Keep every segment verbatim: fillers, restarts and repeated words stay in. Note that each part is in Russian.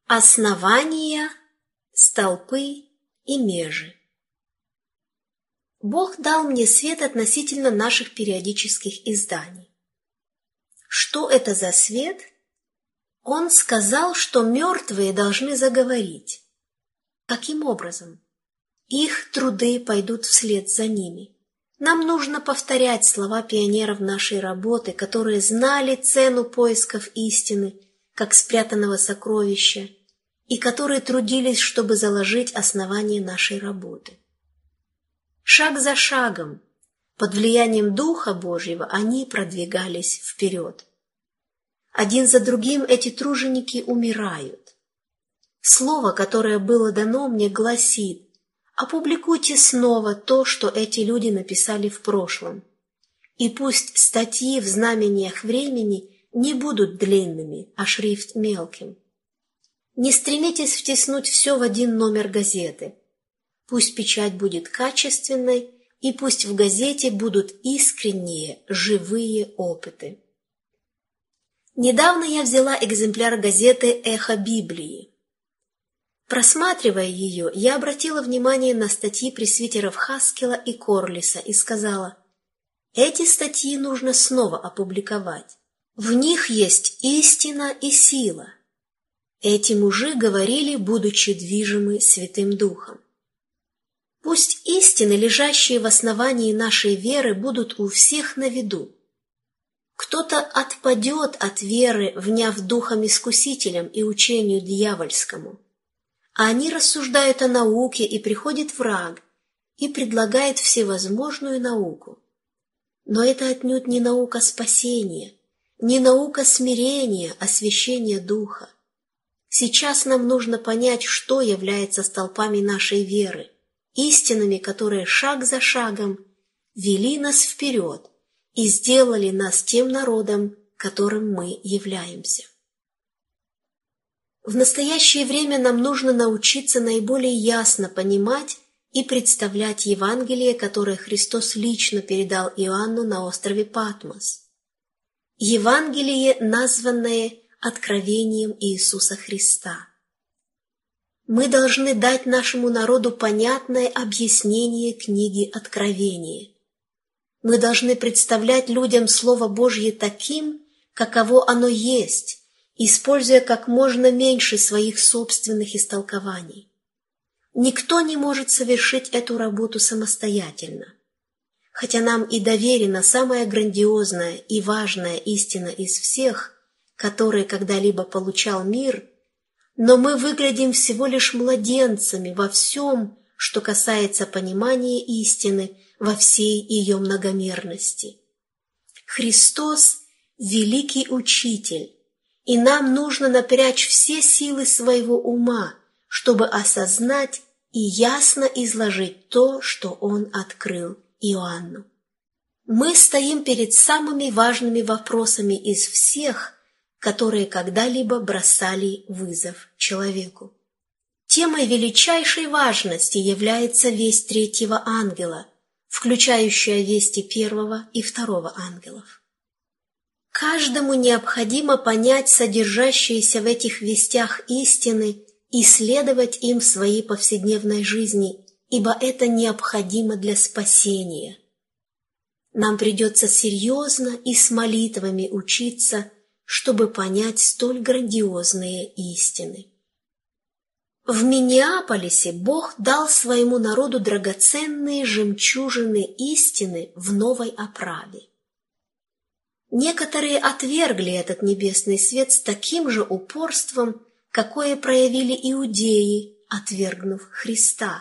Основания, столпы и межи. Бог дал мне свет относительно наших периодических изданий. Что это за свет? Он сказал, что мертвые должны заговорить. Каким образом? Их труды пойдут вслед за ними. Нам нужно повторять слова пионеров нашей работы, которые знали цену поисков истины, как спрятанного сокровища, и которые трудились, чтобы заложить основание нашей работы. Шаг за шагом, под влиянием Духа Божьего, они продвигались вперед. Один за другим эти труженики умирают. Слово, которое было дано мне, гласит: опубликуйте снова то, что эти люди написали в прошлом, и пусть статьи в знамениях времени не будут длинными, а шрифт мелким. Не стремитесь втиснуть все в один номер газеты. Пусть печать будет качественной, и пусть в газете будут искренние, живые опыты. Недавно я взяла экземпляр газеты «Эхо Библии». Просматривая ее, я обратила внимание на статьи пресвитеров Хаскела и Корлиса и сказала: эти статьи нужно снова опубликовать. В них есть истина и сила. Эти мужи говорили, будучи движимы Святым Духом. Пусть истины, лежащие в основании нашей веры, будут у всех на виду. Кто-то отпадет от веры, вняв духом искусителям и учению дьявольскому. А они рассуждают о науке, и приходит враг и предлагает всевозможную науку. Но это отнюдь не наука спасения, не наука смирения, освящения духа. Сейчас нам нужно понять, что является столпами нашей веры, истинами, которые шаг за шагом вели нас вперед и сделали нас тем народом, которым мы являемся. В настоящее время нам нужно научиться наиболее ясно понимать и представлять Евангелие, которое Христос лично передал Иоанну на острове Патмос. Евангелие, названное откровением Иисуса Христа. Мы должны дать нашему народу понятное объяснение книги Откровения. Мы должны представлять людям Слово Божье таким, каково оно есть, используя как можно меньше своих собственных истолкований. Никто не может совершить эту работу самостоятельно. Хотя нам и доверена самая грандиозная и важная истина из всех, которые когда-либо получал мир, но мы выглядим всего лишь младенцами во всем, что касается понимания истины во всей ее многомерности. Христос – великий учитель, и нам нужно напрячь все силы своего ума, чтобы осознать и ясно изложить то, что Он открыл Иоанну. Мы стоим перед самыми важными вопросами из всех, которые когда-либо бросали вызов человеку. Темой величайшей важности является весть третьего ангела, включающая вести первого и второго ангелов. Каждому необходимо понять содержащиеся в этих вестях истины и следовать им в своей повседневной жизни, ибо это необходимо для спасения. Нам придется серьезно и с молитвами учиться, чтобы понять столь грандиозные истины. В Миннеаполисе Бог дал своему народу драгоценные жемчужины истины в новой оправе. Некоторые отвергли этот небесный свет с таким же упорством, какое проявили иудеи, отвергнув Христа.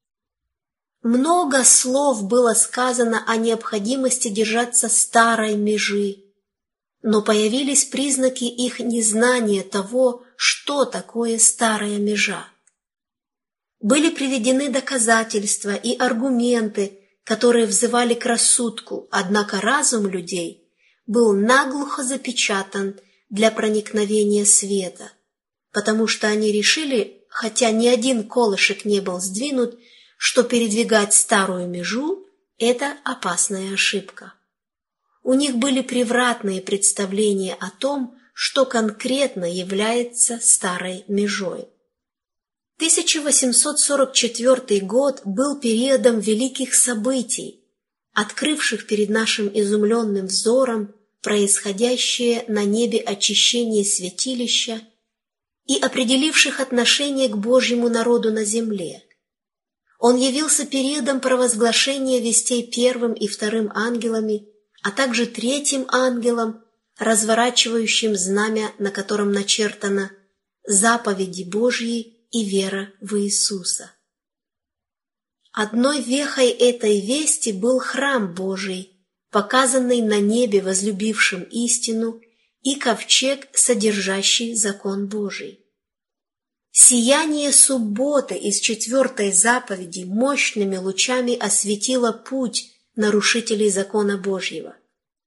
Много слов было сказано о необходимости держаться старой межи, но появились признаки их незнания того, что такое старая межа. Были приведены доказательства и аргументы, которые взывали к рассудку, однако разум людей был наглухо запечатан для проникновения света, потому что они решили, хотя ни один колышек не был сдвинут, что передвигать старую межу – это опасная ошибка. У них были превратные представления о том, что конкретно является старой межой. тысяча восемьсот сорок четвёртый год был периодом великих событий, открывших перед нашим изумленным взором происходящее на небе очищение святилища и определивших отношение к Божьему народу на земле. Он явился периодом провозглашения вестей первым и вторым ангелами, а также третьим ангелом, разворачивающим знамя, на котором начертано «Заповеди Божьи и вера в Иисуса». Одной вехой этой вести был храм Божий, показанный на небе возлюбившим истину, и ковчег, содержащий закон Божий. Сияние субботы из четвертой заповеди мощными лучами осветило путь нарушителей закона Божьего.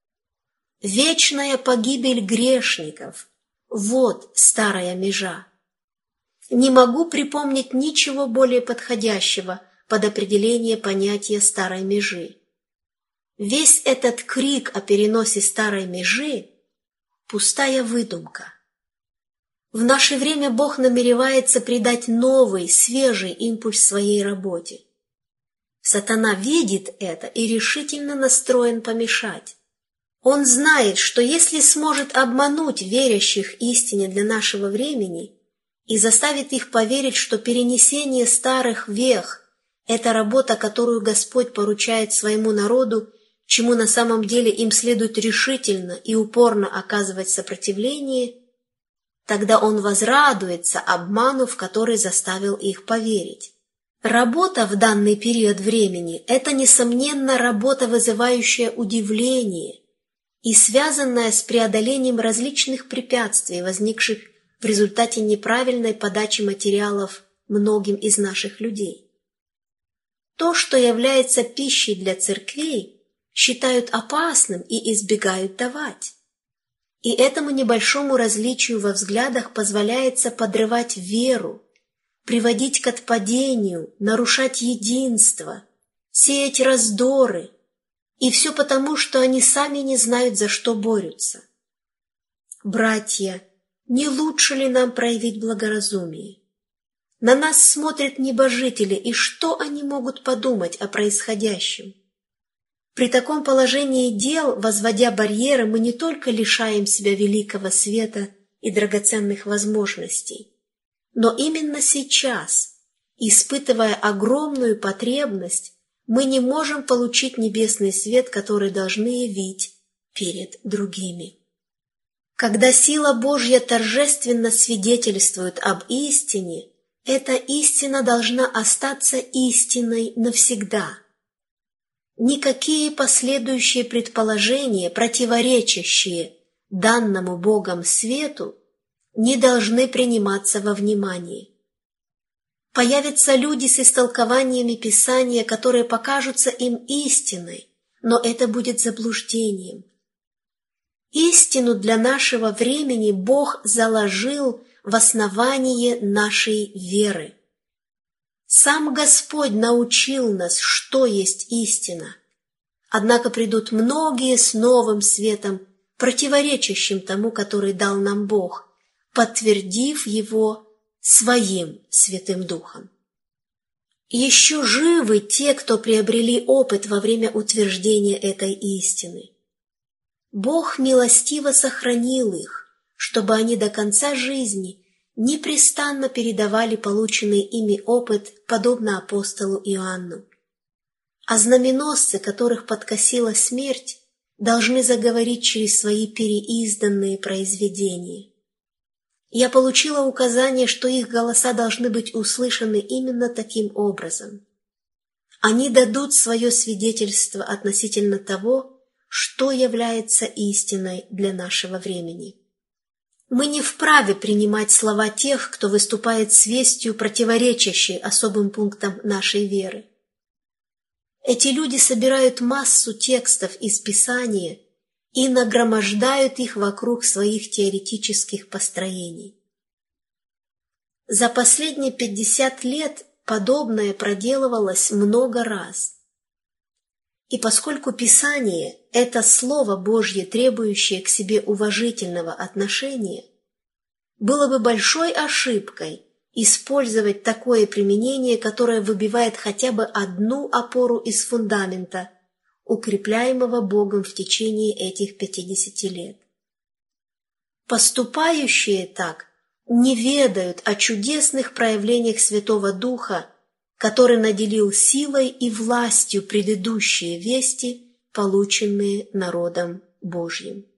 Вечная погибель грешников – вот старая межа. Не могу припомнить ничего более подходящего под определение понятия старой межи. Весь этот крик о переносе старой межи – пустая выдумка. В наше время Бог намеревается придать новый, свежий импульс своей работе. Сатана видит это и решительно настроен помешать. Он знает, что если сможет обмануть верящих истине для нашего времени и заставит их поверить, что перенесение старых вех – это работа, которую Господь поручает своему народу, чему на самом деле им следует решительно и упорно оказывать сопротивление, тогда он возрадуется обману, в который заставил их поверить. Работа в данный период времени – это, несомненно, работа, вызывающая удивление и связанная с преодолением различных препятствий, возникших в результате неправильной подачи материалов многим из наших людей. То, что является пищей для церквей, считают опасным и избегают давать. И этому небольшому различию во взглядах позволяется подрывать веру, приводить к отпадению, нарушать единство, сеять раздоры, и все потому, что они сами не знают, за что борются. Братья, не лучше ли нам проявить благоразумие? На нас смотрят небожители, и что они могут подумать о происходящем? При таком положении дел, возводя барьеры, мы не только лишаем себя великого света и драгоценных возможностей, но именно сейчас, испытывая огромную потребность, мы не можем получить небесный свет, который должны явить перед другими. Когда сила Божья торжественно свидетельствует об истине, эта истина должна остаться истиной навсегда. Никакие последующие предположения, противоречащие данному Богом свету, не должны приниматься во внимание. Появятся люди с истолкованиями Писания, которые покажутся им истиной, но это будет заблуждением. Истину для нашего времени Бог заложил в основание нашей веры. Сам Господь научил нас, что есть истина. Однако придут многие с новым светом, противоречащим тому, который дал нам Бог, подтвердив его своим Святым Духом. Еще живы те, кто приобрели опыт во время утверждения этой истины. Бог милостиво сохранил их, чтобы они до конца жизни непрестанно передавали полученный ими опыт, подобно апостолу Иоанну. А знаменосцы, которых подкосила смерть, должны заговорить через свои переизданные произведения. Я получила указание, что их голоса должны быть услышаны именно таким образом. Они дадут свое свидетельство относительно того, что является истиной для нашего времени. Мы не вправе принимать слова тех, кто выступает с вестью, противоречащей особым пунктам нашей веры. Эти люди собирают массу текстов из Писания и нагромождают их вокруг своих теоретических построений. За последние пятьдесят лет подобное проделывалось много раз. И поскольку Писание – это Слово Божье, требующее к себе уважительного отношения, было бы большой ошибкой использовать такое применение, которое выбивает хотя бы одну опору из фундамента, укрепляемого Богом в течение этих пятидесяти лет. Поступающие так не ведают о чудесных проявлениях Святого Духа, который наделил силой и властью предыдущие вести, полученные народом Божьим.